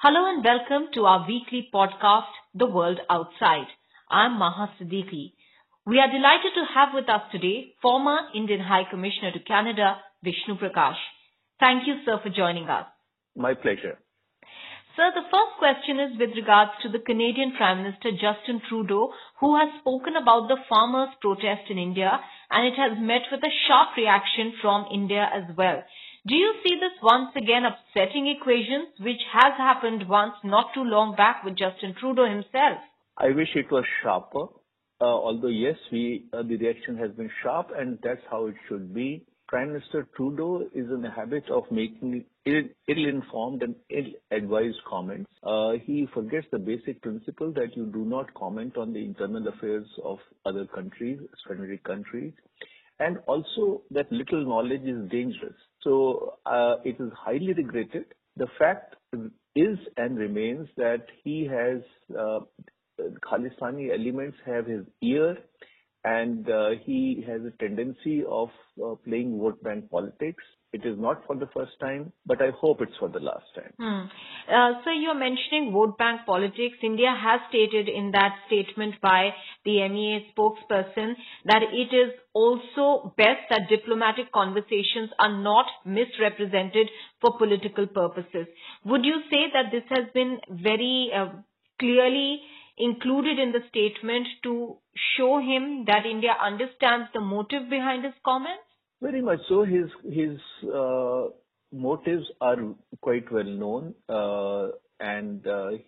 Hello and welcome to our weekly podcast, The World Outside. I'm Maha Siddiqui. We are delighted to have with us today former Indian High Commissioner to Canada, Vishnu Prakash. Thank you, sir, for joining us. My pleasure. Sir, the first question is with regards to the Canadian Prime Minister Justin Trudeau, who has spoken about the farmers' protest in India, and it has met with a sharp reaction from India as well. Do you see this once again upsetting equations, which has happened once not too long back with Justin Trudeau himself? I wish it was sharper, although yes, the reaction has been sharp, and that's how it should be. Prime Minister Trudeau is in the habit of making ill-informed and ill-advised comments. He forgets the basic principle that you do not comment on the internal affairs of other countries, strategic countries, and also that little knowledge is dangerous. So it is highly regretted. The fact is and remains that he has Khalistani elements have his ear, and he has a tendency of playing vote bank politics. It is not for the first time, but I hope it's for the last time. So you're mentioning vote bank politics. India has stated in that statement by the MEA spokesperson that it is also best that diplomatic conversations are not misrepresented for political purposes. Would you say that this has been very clearly included in the statement to show him that India understands the motive behind his comments? Very much so. His motives are quite well known, and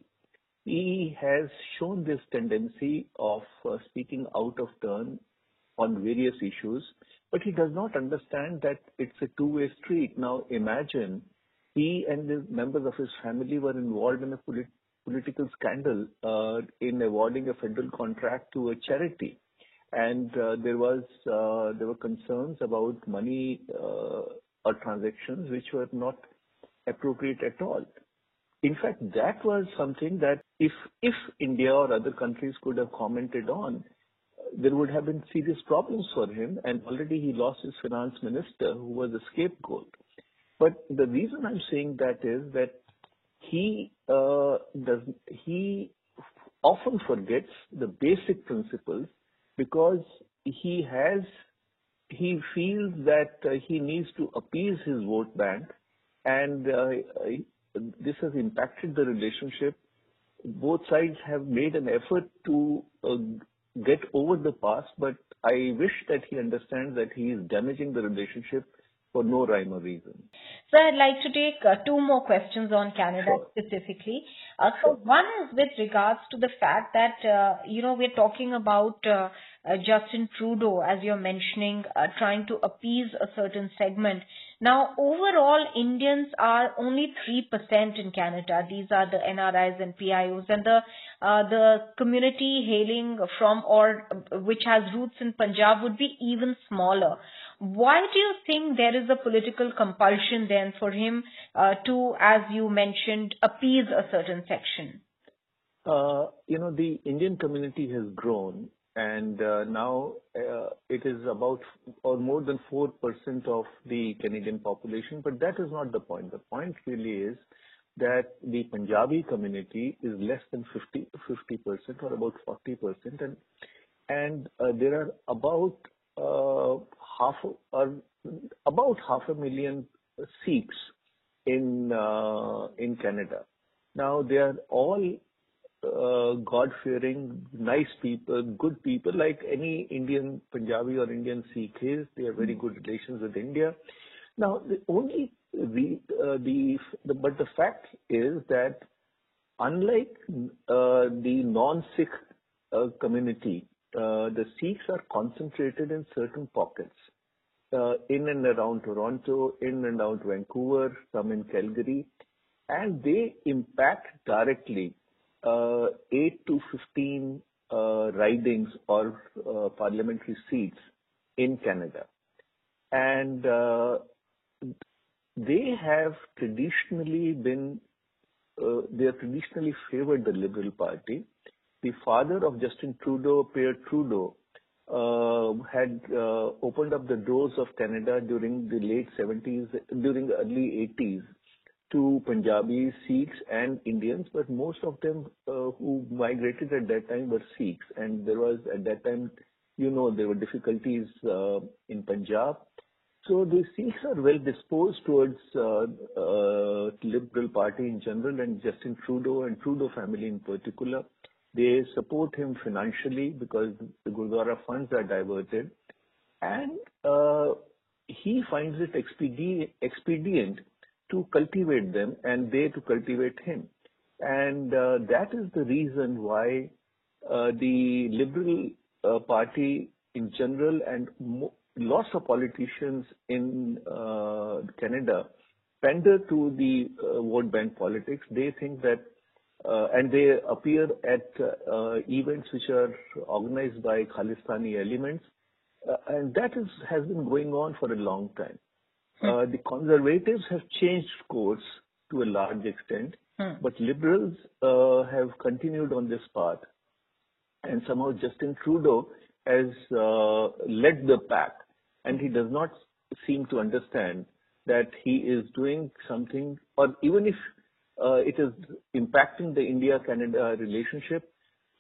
he has shown this tendency of speaking out of turn on various issues, but he does not understand that it's a two-way street. Now imagine he and the members of his family were involved in a political scandal in awarding a federal contract to a charity. And there were concerns about money or transactions which were not appropriate at all. In fact, that was something that if India or other countries could have commented on, there would have been serious problems for him. And already he lost his finance minister, who was a scapegoat. But the reason I'm saying that is that he often forgets the basic principles, because he feels that he needs to appease his vote bank, and this has impacted the relationship. Both sides have made an effort to get over the past, but I wish that he understands that he is damaging the relationship for no rhyme or reason. So I'd like to take two more questions on Canada specifically. So one is with regards to the fact that, we're talking about Justin Trudeau, as you're mentioning, trying to appease a certain segment. Now, overall, Indians are only 3% in Canada. These are the NRIs and PIOs, and the community hailing from or which has roots in Punjab would be even smaller. Why do you think there is a political compulsion then for him to, as you mentioned, appease a certain section? The Indian community has grown, and now it is about or more than 4% of the Canadian population. But that is not the point. The point really is that the Punjabi community is less than 50% or about 40%, and there are about half a million Sikhs in Canada. Now they are all God-fearing, nice people, good people, like any Indian Punjabi or Indian Sikh is. They have very good relations with India. Now but the fact is that unlike the non-Sikh community, the Sikhs are concentrated in certain pockets, in and around Toronto, in and around Vancouver, some in Calgary, and they impact directly 8 to 15 ridings or parliamentary seats in Canada. And they have traditionally favored the Liberal Party. The father of Justin Trudeau, Pierre Trudeau, had opened up the doors of Canada during the late 70s, during the early 80s, to Punjabis, Sikhs, and Indians, but most of them who migrated at that time were Sikhs. And there was, at that time, there were difficulties in Punjab. So the Sikhs are well disposed towards Liberal Party in general and Justin Trudeau and Trudeau family in particular. They support him financially because the Gurdwara funds are diverted. And he finds it expedient to cultivate them and they to cultivate him. And that is the reason why the Liberal Party in general and lots of politicians in Canada pander to the vote bank politics. They think that, and they appear at events which are organized by Khalistani elements, and that has been going on for a long time. The Conservatives have changed course to a large extent, but Liberals have continued on this path. And somehow Justin Trudeau has led the pack, and he does not seem to understand that he is doing something, or even if it is impacting the India-Canada relationship,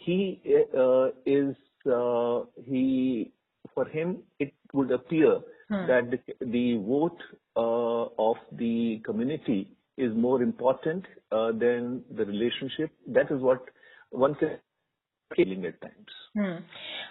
for him, it would appear that the vote of the community is more important than the relationship. That is what one can feeling at times.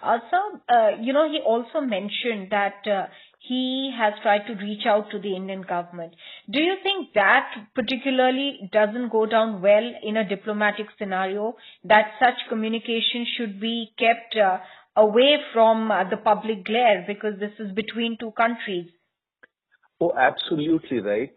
He also mentioned that he has tried to reach out to the Indian government. Do you think that particularly doesn't go down well in a diplomatic scenario, that such communication should be kept away from the public glare because this is between two countries? Oh, absolutely right.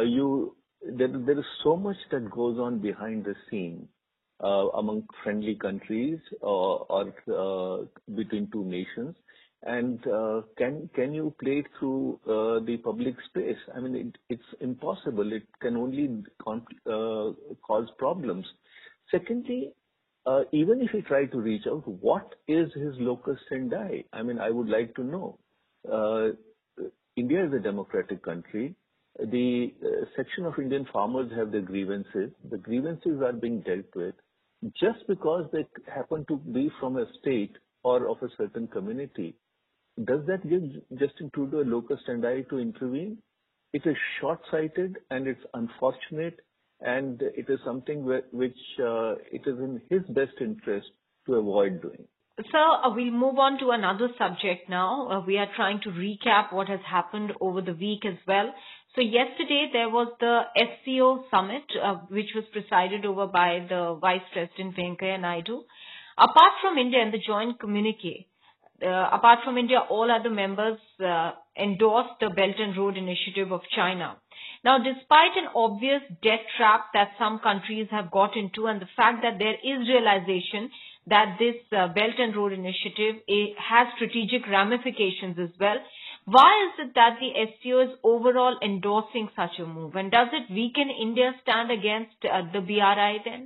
There is so much that goes on behind the scene among friendly countries or between two nations. And can you play it through the public space? I mean, it's impossible. It can only cause problems. Secondly, even if he tried to reach out, what is his locus standi? I mean, I would like to know. India is a democratic country. The section of Indian farmers have their grievances. The grievances are being dealt with. Just because they happen to be from a state or of a certain community, does that give Justin Trudeau a locus standi to intervene? It is short-sighted and it's unfortunate, and it is something which it is in his best interest to avoid doing. Sir, we'll move on to another subject now. We are trying to recap what has happened over the week as well. So yesterday there was the SCO summit, which was presided over by the Vice President Venkaiah Naidu. Apart from India and the joint communique, apart from India, all other members endorsed the Belt and Road Initiative of China. Now, despite an obvious debt trap that some countries have got into and the fact that there is realization that this Belt and Road Initiative has strategic ramifications as well, why is it that the SCO is overall endorsing such a move? And does it weaken India's stand against the BRI then?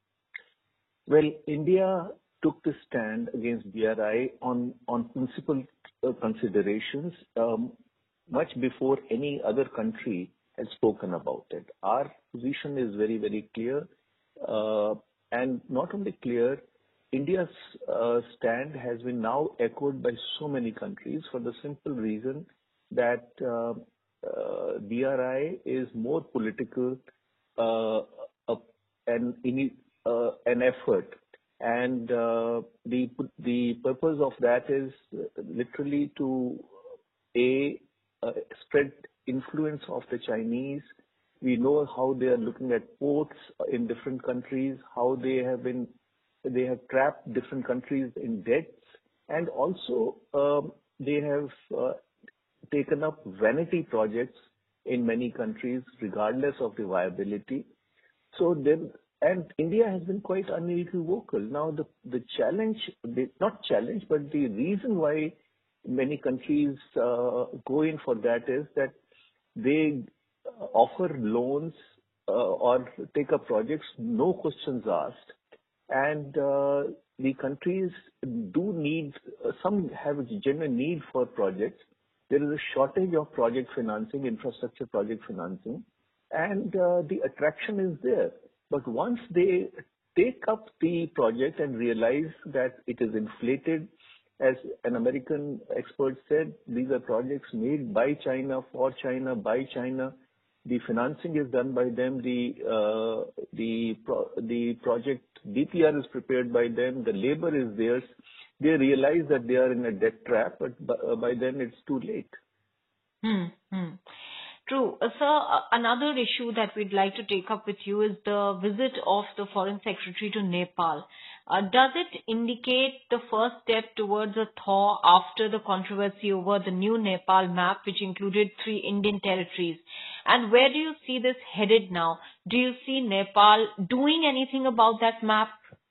Well, India took the stand against BRI on principal considerations much before any other country had spoken about it. Our position is very, very clear. And not only clear, India's stand has been now echoed by so many countries for the simple reason that BRI is more political an effort, and the purpose of that is literally to spread influence of the Chinese. We know how they are looking at ports in different countries, how they have trapped different countries in debts, and also they have taken up vanity projects in many countries regardless of the viability. So then, and India has been quite unequivocal. Now the challenge, not challenge, but the reason why many countries go in for that is that they offer loans or take up projects, no questions asked. And the countries do need, some have a genuine need for projects. There is a shortage of project financing, infrastructure project financing. and the attraction is there. But once they take up the project and realize that it is inflated, as an American expert said, these are projects made by China, for China, by China. The financing is done by them. The project DPR is prepared by them. The labor is theirs. They realize that they are in a debt trap, but by then it's too late. True. Sir, another issue that we'd like to take up with you is the visit of the Foreign Secretary to Nepal. Does it indicate the first step towards a thaw after the controversy over the new Nepal map, which included 3 Indian territories? And where do you see this headed now? Do you see Nepal doing anything about that map?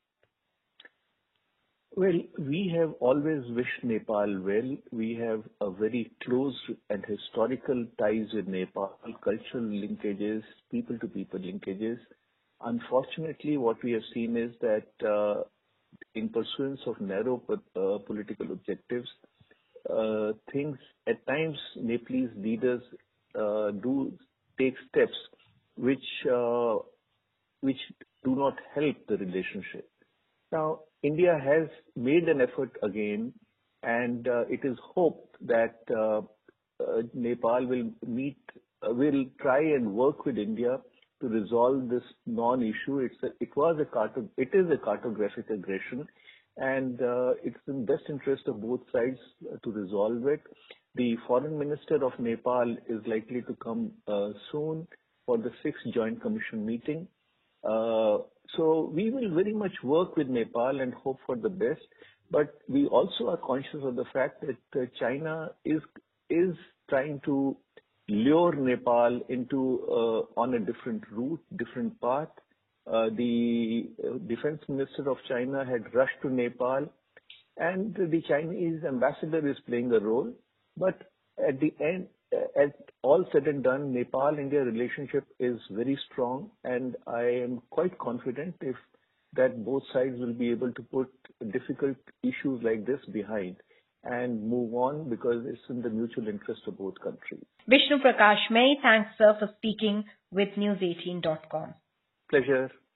Well, we have always wished Nepal well. We have a very close and historical ties with Nepal, cultural linkages, people-to-people linkages. Unfortunately, what we have seen is that in pursuance of narrow political objectives, things at times Nepalese leaders do take steps which do not help the relationship. Now, India has made an effort again, and it is hoped that Nepal will try and work with India to resolve this non-issue. It is a cartographic aggression, and it's in best interest of both sides to resolve it. The Foreign Minister of Nepal is likely to come soon for the 6th Joint Commission meeting. So we will very much work with Nepal and hope for the best, but we also are conscious of the fact that China is trying to lure Nepal into on a different route, different path. The Defense Minister of China had rushed to Nepal, and the Chinese ambassador is playing a role. But at the end, as all said and done, Nepal-India relationship is very strong, and I am quite confident that both sides will be able to put difficult issues like this behind and move on, because it's in the mutual interest of both countries. Vishnu Prakash, many thanks, sir, for speaking with News18.com. Pleasure.